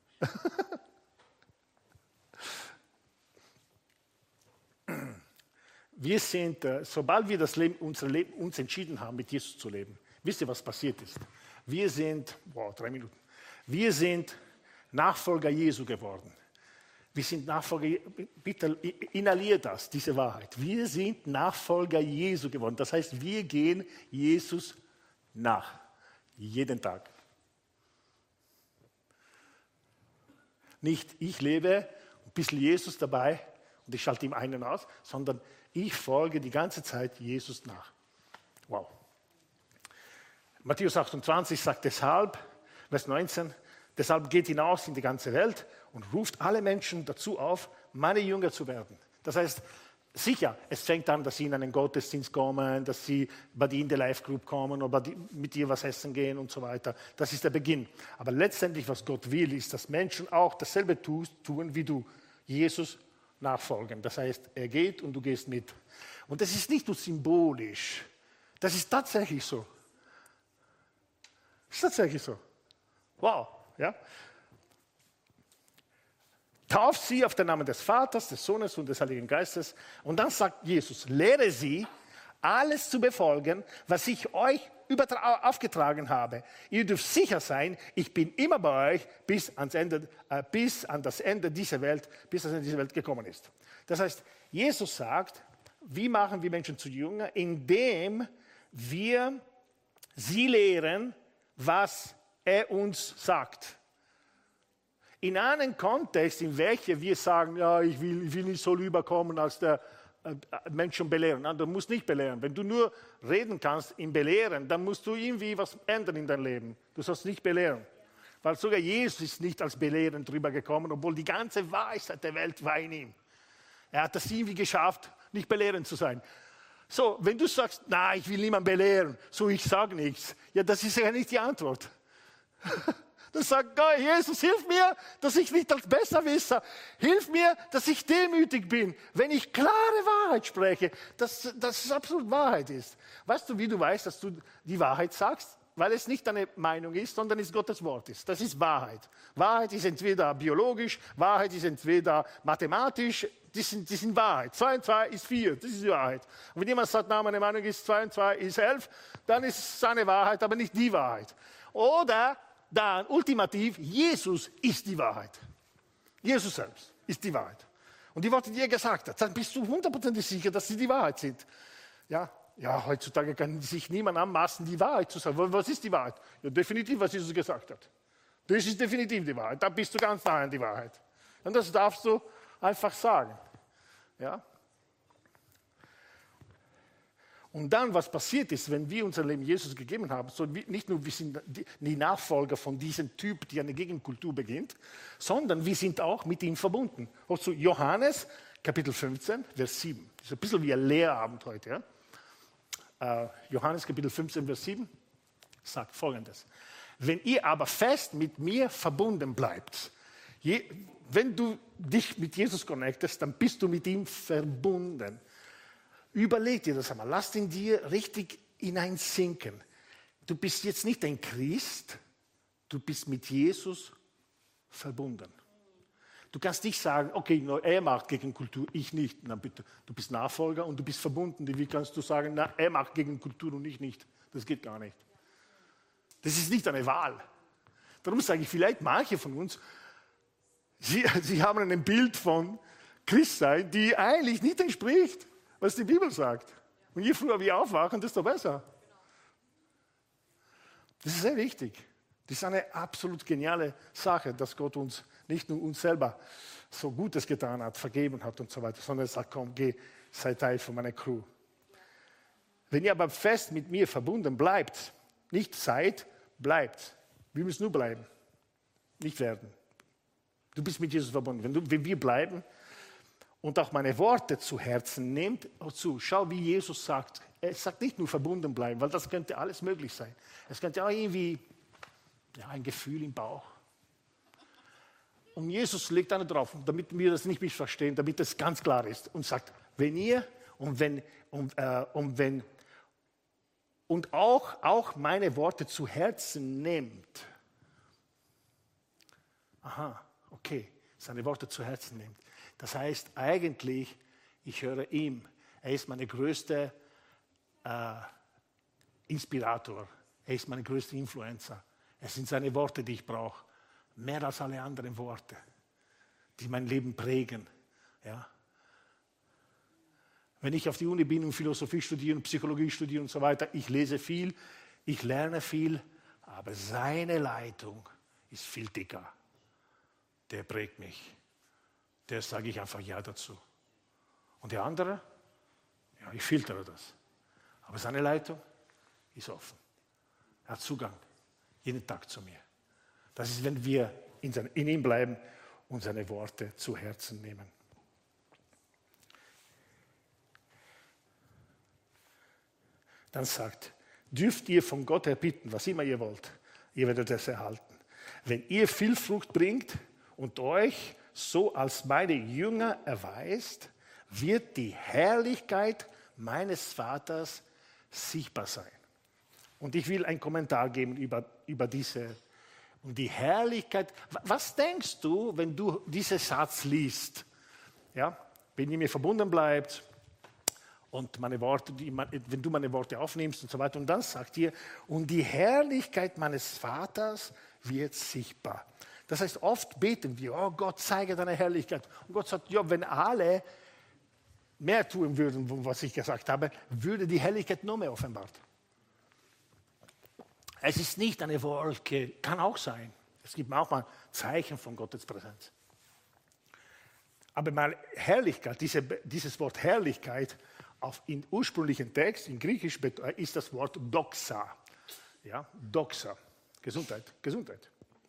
Speaker 1: wir sind, sobald wir unser Leben uns entschieden haben, mit Jesus zu leben, wisst ihr, was passiert ist? Wir sind, 3 Minuten, wir sind Nachfolger Jesu geworden. Wir sind Nachfolger, bitte inhaliert das, diese Wahrheit. Wir sind Nachfolger Jesu geworden. Das heißt, wir gehen Jesus nach, jeden Tag. Nicht ich lebe, ein bisschen Jesus dabei und ich schalte ihm einen aus, sondern ich folge die ganze Zeit Jesus nach. Wow. Matthäus 28 sagt deshalb, Vers 19, deshalb geht hinaus in die ganze Welt und ruft alle Menschen dazu auf, meine Jünger zu werden. Das heißt, sicher, es fängt an, dass sie in einen Gottesdienst kommen, dass sie bei dir in die Live-Group kommen oder mit dir was essen gehen und so weiter. Das ist der Beginn. Aber letztendlich, was Gott will, ist, dass Menschen auch dasselbe tun wie du, Jesus nachfolgen. Das heißt, er geht und du gehst mit. Und das ist nicht nur symbolisch, das ist tatsächlich so. Das ist tatsächlich so. Wow, ja. Tauft sie auf den Namen des Vaters, des Sohnes und des Heiligen Geistes. Und dann sagt Jesus, lehre sie, alles zu befolgen, was ich euch aufgetragen habe. Ihr dürft sicher sein, ich bin immer bei euch, bis an das Ende dieser Welt gekommen ist. Das heißt, Jesus sagt, wie machen wir Menschen zu Jüngern? Indem wir sie lehren, was er uns sagt. In einem Kontext, in welchem wir sagen, ja, ich will nicht so rüberkommen, als der Menschen belehren. Nein, du musst nicht belehren. Wenn du nur reden kannst im Belehren, dann musst du irgendwie was ändern in deinem Leben. Du sollst nicht belehren. Weil sogar Jesus ist nicht als Belehren drüber gekommen, obwohl die ganze Weisheit der Welt war in ihm. Er hat das irgendwie geschafft, nicht belehrend zu sein. So, wenn du sagst, na, ich will niemanden belehren, so ich sage nichts, ja, das ist ja nicht die Antwort. Dann sagt Gott, Jesus, hilf mir, dass ich nicht als Besserwisser, hilf mir, dass ich demütig bin, wenn ich klare Wahrheit spreche, dass es absolut Wahrheit ist. Weißt du, wie du weißt, dass du die Wahrheit sagst? Weil es nicht deine Meinung ist, sondern es Gottes Wort ist. Das ist Wahrheit. Wahrheit ist entweder biologisch, Wahrheit ist entweder mathematisch, die sind Wahrheit. 2 und 2 ist 4, das ist die Wahrheit. Und wenn jemand sagt, na, meine Meinung ist 2 und 2 ist 11, dann ist es seine Wahrheit, aber nicht die Wahrheit. Oder dann ultimativ, Jesus ist die Wahrheit. Jesus selbst ist die Wahrheit. Und die Worte, die er gesagt hat, dann bist du 100% sicher, dass sie die Wahrheit sind. Ja, heutzutage kann sich niemand anmaßen, die Wahrheit zu sagen. Was ist die Wahrheit? Ja, definitiv, was Jesus gesagt hat. Das ist definitiv die Wahrheit. Da bist du ganz nah an die Wahrheit. Und das darfst du einfach sagen. Ja? Und dann, was passiert ist, wenn wir unser Leben Jesus gegeben haben, so nicht nur wir sind die Nachfolger von diesem Typ, der eine Gegenkultur beginnt, sondern wir sind auch mit ihm verbunden. Also Johannes, Kapitel 15, Vers 7. Das ist ein bisschen wie ein Lehrabend heute. Ja? Johannes, Kapitel 15, Vers 7 sagt Folgendes. Wenn ihr aber fest mit mir verbunden bleibt, wenn du dich mit Jesus connectest, dann bist du mit ihm verbunden. Überleg dir das einmal, lass ihn dir richtig hineinsinken. Du bist jetzt nicht ein Christ, du bist mit Jesus verbunden. Du kannst nicht sagen, okay, er macht gegen Kultur, ich nicht. Na bitte, du bist Nachfolger und du bist verbunden. Wie kannst du sagen, na, er macht gegen Kultur und ich nicht? Das geht gar nicht. Das ist nicht eine Wahl. Darum sage ich, vielleicht manche von uns Sie haben ein Bild von Christsein, die eigentlich nicht entspricht, was die Bibel sagt. Und je früher wir aufwachen, desto besser. Das ist sehr wichtig. Das ist eine absolut geniale Sache, dass Gott uns, nicht nur uns selber, so Gutes getan hat, vergeben hat und so weiter, sondern er sagt, komm, geh, sei Teil von meiner Crew. Wenn ihr aber fest mit mir verbunden bleibt, nicht seid, bleibt. Wir müssen nur bleiben, nicht werden. Du bist mit Jesus verbunden. Wenn wir bleiben und auch meine Worte zu Herzen nehmt, schau, wie Jesus sagt. Er sagt nicht nur verbunden bleiben, weil das könnte alles möglich sein. Es könnte auch irgendwie ein Gefühl im Bauch. Und Jesus legt eine drauf, damit wir das nicht missverstehen, damit es ganz klar ist und sagt, wenn ihr und auch meine Worte zu Herzen nehmt. Aha, okay, seine Worte zu Herzen nehmt. Das heißt eigentlich, ich höre ihm. Er ist meine größte Inspirator. Er ist meine größte Influencer. Es sind seine Worte, die ich brauche. Mehr als alle anderen Worte, die mein Leben prägen. Ja? Wenn ich auf die Uni bin und Philosophie studiere, Psychologie studiere und so weiter, ich lese viel, ich lerne viel, aber seine Leitung ist viel dicker. Der prägt mich. Der sage ich einfach Ja dazu. Und der andere, ja, ich filtere das. Aber seine Leitung ist offen. Er hat Zugang jeden Tag zu mir. Das ist, wenn wir in ihm bleiben und seine Worte zu Herzen nehmen. Dann sagt, dürft ihr von Gott erbitten, was immer ihr wollt, ihr werdet es erhalten. Wenn ihr viel Frucht bringt und euch so als meine Jünger erweist, wird die Herrlichkeit meines Vaters sichtbar sein. Und ich will einen Kommentar geben über diese und die Herrlichkeit. Was denkst du, wenn du diesen Satz liest? Ja, wenn ihr mir verbunden bleibt und meine Worte, wenn du meine Worte aufnimmst und so weiter. Und dann sagt ihr, und die Herrlichkeit meines Vaters wird sichtbar. Das heißt, oft beten wir, oh Gott, zeige deine Herrlichkeit. Und Gott sagt, ja, wenn alle mehr tun würden, was ich gesagt habe, würde die Herrlichkeit noch mehr offenbart. Es ist nicht eine Wolke, kann auch sein. Es gibt auch mal Zeichen von Gottes Präsenz. Aber mal Herrlichkeit, dieses Wort Herrlichkeit, im ursprünglichen Text, in Griechisch, ist das Wort Doxa. Ja, Doxa. Gesundheit, Gesundheit.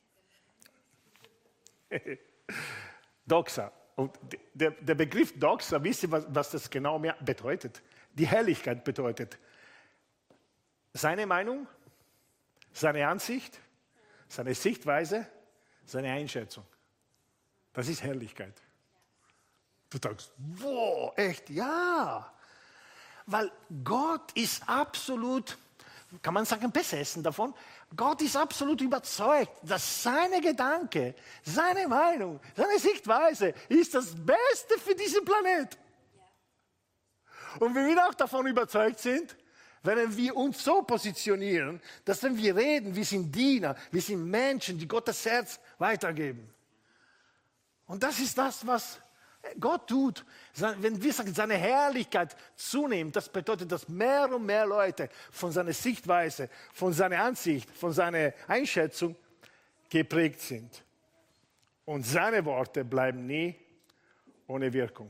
Speaker 1: Doxa. Und der Begriff Doxa, wisst ihr, was das genau bedeutet? Die Herrlichkeit bedeutet seine Meinung, seine Ansicht, seine Sichtweise, seine Einschätzung. Das ist Herrlichkeit. Du denkst, wow, echt, ja. Weil Gott ist absolut, kann man sagen, besessen davon. Gott ist absolut überzeugt, dass seine Gedanke, seine Meinung, seine Sichtweise ist das Beste für diesen Planet. Und wenn wir auch davon überzeugt sind, wenn wir uns so positionieren, dass wenn wir reden, wir sind Diener, wir sind Menschen, die Gottes Herz weitergeben. Und das ist das, was Gott tut. Wenn wir sagen, seine Herrlichkeit zunimmt, das bedeutet, dass mehr und mehr Leute von seiner Sichtweise, von seiner Ansicht, von seiner Einschätzung geprägt sind. Und seine Worte bleiben nie ohne Wirkung.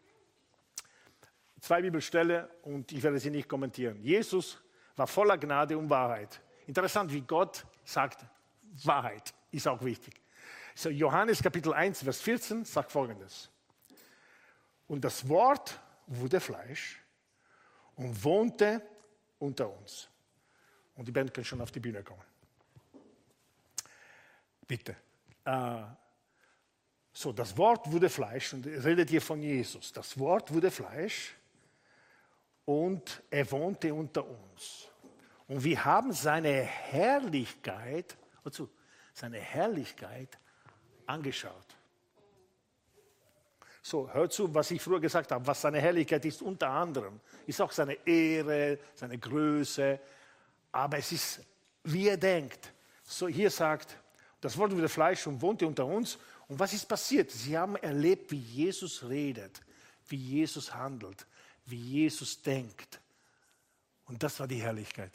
Speaker 1: 2 Bibelstellen und ich werde sie nicht kommentieren. Jesus war voller Gnade und Wahrheit. Interessant, wie Gott sagt, Wahrheit ist auch wichtig. So, Johannes Kapitel 1, Vers 14 sagt Folgendes. Und das Wort wurde Fleisch und wohnte unter uns. Und die Band kann schon auf die Bühne kommen. Bitte. So, das Wort wurde Fleisch und redet hier von Jesus. Das Wort wurde Fleisch und er wohnte unter uns. Und wir haben seine Herrlichkeit, angeschaut. So, hört zu, was ich früher gesagt habe, was seine Herrlichkeit ist, unter anderem, ist auch seine Ehre, seine Größe, aber es ist, wie er denkt. So, hier sagt, das Wort wurde Fleisch und wohnte unter uns Und was ist passiert? Sie haben erlebt, wie Jesus redet, wie Jesus handelt, wie Jesus denkt. Und das war die Herrlichkeit.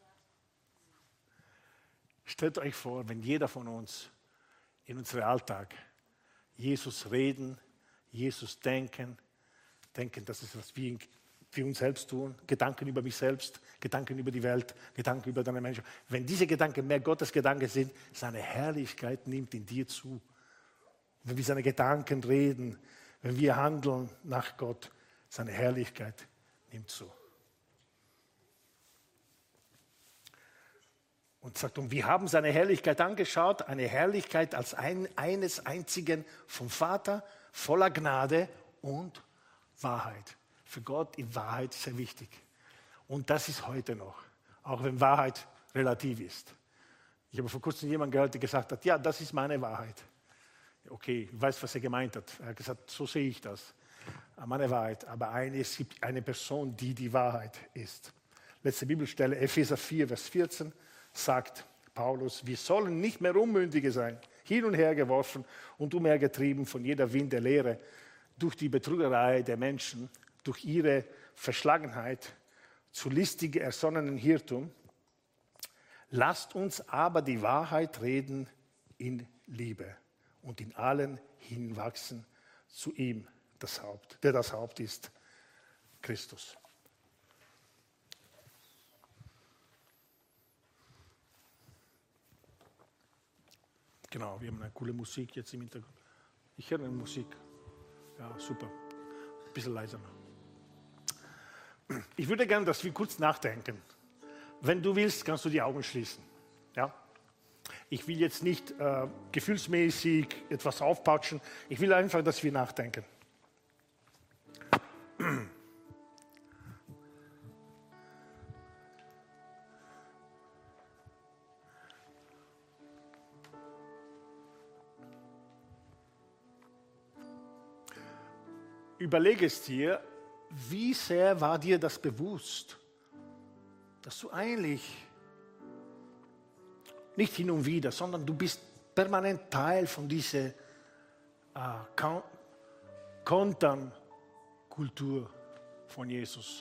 Speaker 1: Stellt euch vor, wenn jeder von uns in unserem Alltag Jesus reden, Jesus denken, das ist, was wir uns selbst tun, Gedanken über mich selbst, Gedanken über die Welt, Gedanken über deine Menschen. Wenn diese Gedanken mehr Gottes Gedanken sind, seine Herrlichkeit nimmt in dir zu. Wenn wir seine Gedanken reden, wenn wir handeln nach Gott, seine Herrlichkeit nimmt zu. Und sagt, und wir haben seine Herrlichkeit angeschaut, eine Herrlichkeit als eines einzigen vom Vater, voller Gnade und Wahrheit. Für Gott ist Wahrheit sehr wichtig. Und das ist heute noch, auch wenn Wahrheit relativ ist. Ich habe vor kurzem jemanden gehört, der gesagt hat, ja, das ist meine Wahrheit. Okay, ich weiß, was er gemeint hat. Er hat gesagt, so sehe ich das. Meine Wahrheit, aber es gibt eine Person, die die Wahrheit ist. Letzte Bibelstelle, Epheser 4, Vers 14, sagt Paulus, wir sollen nicht mehr Unmündige sein, hin und her geworfen und umhergetrieben von jeder Wind der Lehre, durch die Betrügerei der Menschen, durch ihre Verschlagenheit, zu listig ersonnenen Irrtum. Lasst uns aber die Wahrheit reden in Liebe und in allen hinwachsen zu ihm, der das Haupt ist, Christus. Genau, wir haben eine coole Musik jetzt im Hintergrund. Ich höre eine Musik. Ja, super. Ein bisschen leiser. Ich würde gerne, dass wir kurz nachdenken. Wenn du willst, kannst du die Augen schließen. Ja? Ich will jetzt nicht gefühlsmäßig etwas aufpatschen. Ich will einfach, dass wir nachdenken. Überlege es dir, wie sehr war dir das bewusst, dass du eigentlich nicht hin und wieder, sondern du bist permanent Teil von dieser Kontern-Kultur von Jesus.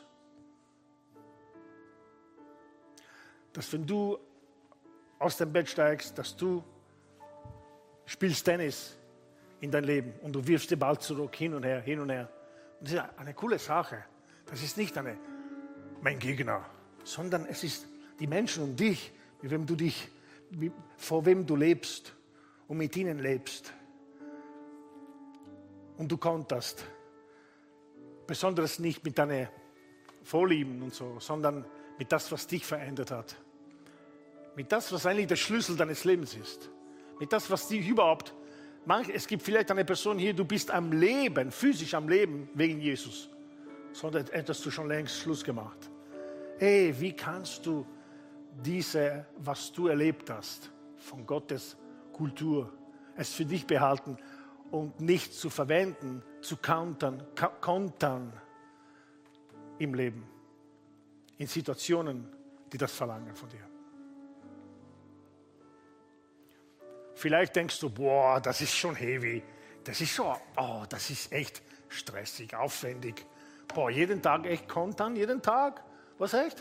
Speaker 1: Dass wenn du aus dem Bett steigst, dass du spielst Tennis in dein Leben und du wirfst den Ball zurück, hin und her, hin und her. Das ist eine coole Sache. Das ist nicht mein Gegner, sondern es ist die Menschen um dich, vor wem du lebst und mit ihnen lebst. Und du konterst. Besonders nicht mit deinen Vorlieben und so, sondern mit das, was dich verändert hat. Mit das, was eigentlich der Schlüssel deines Lebens ist. Mit das, was dich überhaupt... Es gibt vielleicht eine Person hier, du bist am Leben, physisch am Leben wegen Jesus. Sondern hättest du schon längst Schluss gemacht. Hey, wie kannst du was du erlebt hast, von Gottes Kultur, es für dich behalten und nicht zu verwenden, zu kontern im Leben, in Situationen, die das verlangen von dir. Vielleicht denkst du, boah, das ist schon heavy, das ist echt stressig, aufwendig. Boah, jeden Tag echt kontern, jeden Tag, was echt?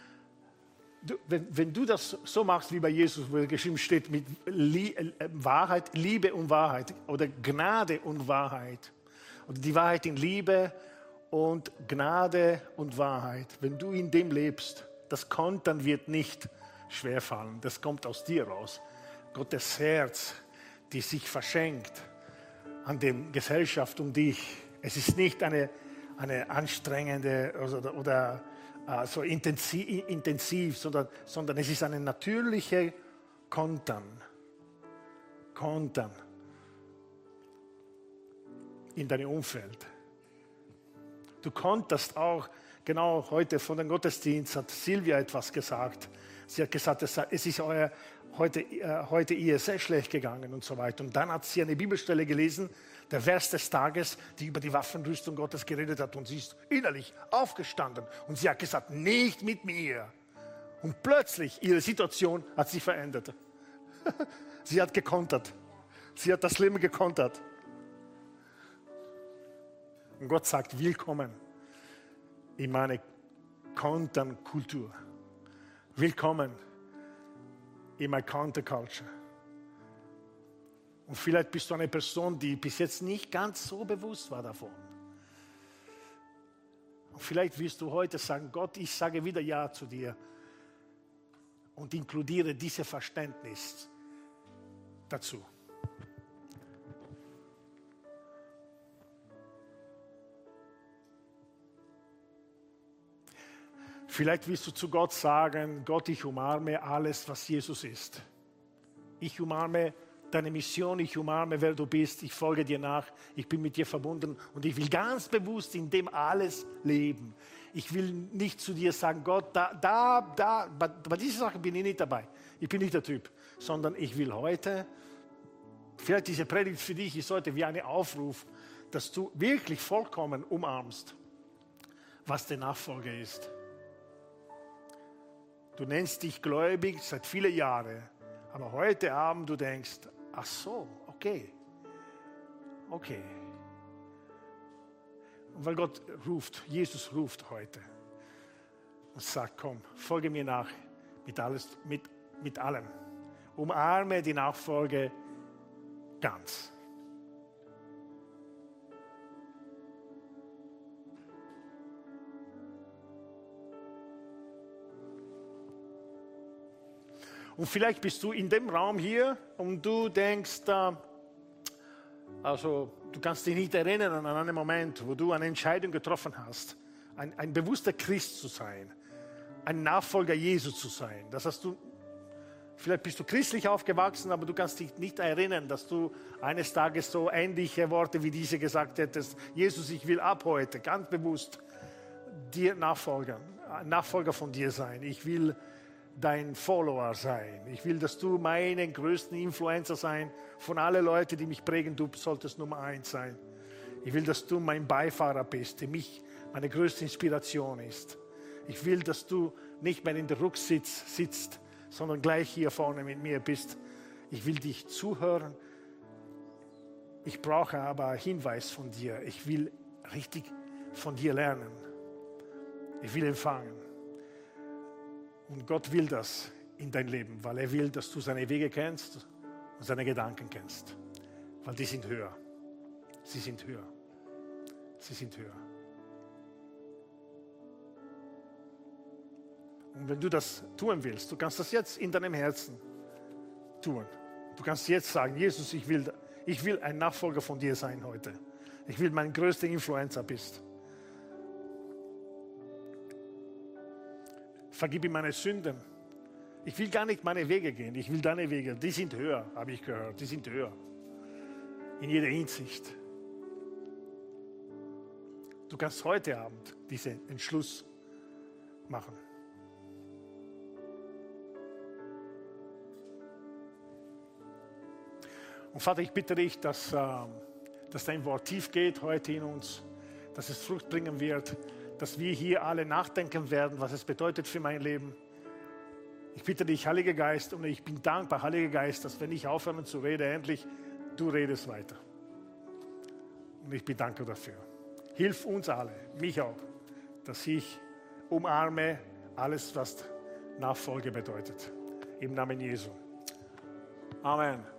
Speaker 1: Wenn du das so machst wie bei Jesus, wo geschrieben steht mit Wahrheit, Liebe und Wahrheit oder Gnade und Wahrheit oder die Wahrheit in Liebe und Gnade und Wahrheit, wenn du in dem lebst, das Kontern wird nicht schwerfallen, das kommt aus dir raus. Gottes Herz, die sich verschenkt an der Gesellschaft um dich. Es ist nicht eine anstrengende oder so intensiv, sondern es ist eine natürliche Kontern in deinem Umfeld. Du konterst auch, genau heute von dem Gottesdienst hat Silvia etwas gesagt. Sie hat gesagt, es ist heute ihr sehr schlecht gegangen und so weiter. Und dann hat sie eine Bibelstelle gelesen, der Vers des Tages, die über die Waffenrüstung Gottes geredet hat. Und sie ist innerlich aufgestanden. Und sie hat gesagt, nicht mit mir. Und plötzlich, ihre Situation hat sich verändert. Sie hat gekontert. Sie hat das Leben gekontert. Und Gott sagt, willkommen in meine Kontern-Kultur. Willkommen in meine Counterculture. Und vielleicht bist du eine Person, die bis jetzt nicht ganz so bewusst war davon. Und vielleicht wirst du heute sagen, Gott, ich sage wieder Ja zu dir und inkludiere dieses Verständnis dazu. Vielleicht wirst du zu Gott sagen, Gott, ich umarme alles, was Jesus ist. Ich umarme deine Mission, ich umarme, wer du bist, ich folge dir nach, ich bin mit dir verbunden und ich will ganz bewusst in dem alles leben. Ich will nicht zu dir sagen, Gott, bei dieser Sache bin ich nicht dabei. Ich bin nicht der Typ, sondern ich will heute, vielleicht diese Predigt für dich ist heute wie ein Aufruf, dass du wirklich vollkommen umarmst, was der Nachfolger ist. Du nennst dich gläubig seit vielen Jahren, aber heute Abend du denkst, ach so, okay. Und weil Gott ruft, Jesus ruft heute und sagt, komm, folge mir nach mit allem. Umarme die Nachfolge ganz. Und vielleicht bist du in dem Raum hier und du denkst, also du kannst dich nicht erinnern an einen Moment, wo du eine Entscheidung getroffen hast, ein bewusster Christ zu sein, ein Nachfolger Jesu zu sein. Das heißt, vielleicht bist du christlich aufgewachsen, aber du kannst dich nicht erinnern, dass du eines Tages so ähnliche Worte wie diese gesagt hättest, Jesus, ich will ab heute ganz bewusst dir Nachfolger, ein Nachfolger von dir sein. Ich will dein Follower sein. Ich will, dass du meinen größten Influencer sein. Von allen Leuten, die mich prägen, du solltest Nummer 1 sein. Ich will, dass du mein Beifahrer bist, der mich meine größte Inspiration ist. Ich will, dass du nicht mehr in der Rücksitz sitzt, sondern gleich hier vorne mit mir bist. Ich will dich zuhören. Ich brauche aber einen Hinweis von dir. Ich will richtig von dir lernen. Ich will empfangen. Und Gott will das in dein Leben, weil er will, dass du seine Wege kennst und seine Gedanken kennst. Weil die sind höher. Sie sind höher. Sie sind höher. Und wenn du das tun willst, du kannst das jetzt in deinem Herzen tun. Du kannst jetzt sagen, Jesus, ich will ein Nachfolger von dir sein heute. Ich will mein größter Influencer bist. Vergib ihm meine Sünden. Ich will gar nicht meine Wege gehen, ich will deine Wege. Die sind höher, habe ich gehört. Die sind höher. In jeder Hinsicht. Du kannst heute Abend diesen Entschluss machen. Und Vater, ich bitte dich, dass dein Wort tief geht heute in uns, dass es Frucht bringen wird, dass wir hier alle nachdenken werden, was es bedeutet für mein Leben. Ich bitte dich, Heiliger Geist, und ich bin dankbar, Heiliger Geist, dass wenn ich aufhöre zu reden, endlich du redest weiter. Und ich bedanke dafür. Hilf uns alle, mich auch, dass ich umarme alles, was Nachfolge bedeutet. Im Namen Jesu. Amen.